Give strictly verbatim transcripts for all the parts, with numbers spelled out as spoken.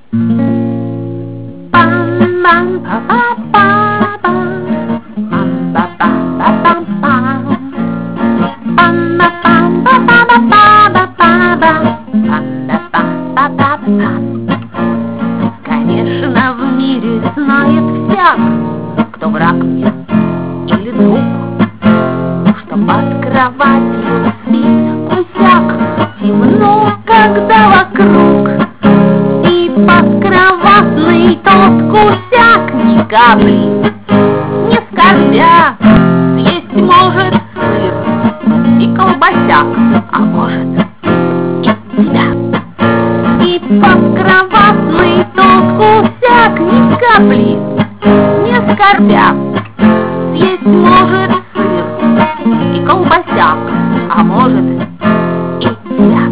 Конечно, в мире знает всяк, кто враг мне или друг, что под кроватью спит гусяк, темно, когда вокруг, и под кроватный тот гусяк ни капли не скорбя съесть может сыр и колбасяк, а может и тебя. И под кроватный тот гусяк ни капли не скорбя съесть может сыр и колбасяк, а может и тебя.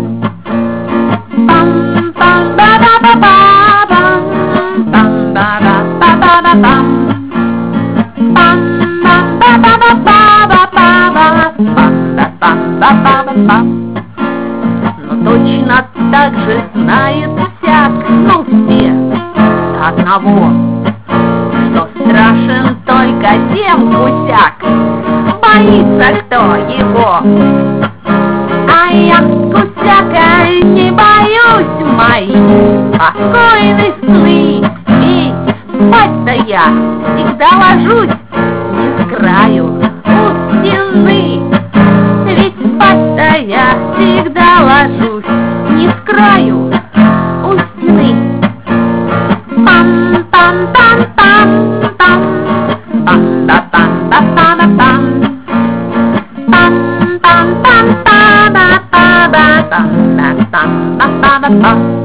Но точно так же знает всяк, ну все до одного, что страшен только тем гусяк, боится кто его. А я гусяка не боюсь, мои спокойные сны, ведь спать-то я всегда ложусь не с краю у стены. Ведь спать-то я всегда ложусь не с краю у стены. Пам-пам-пам-пам, пам, пам-да-пам-да-пам-да-пам, пам-пам-пам-пам-да-пам-да-пам-да-пам-да-пам.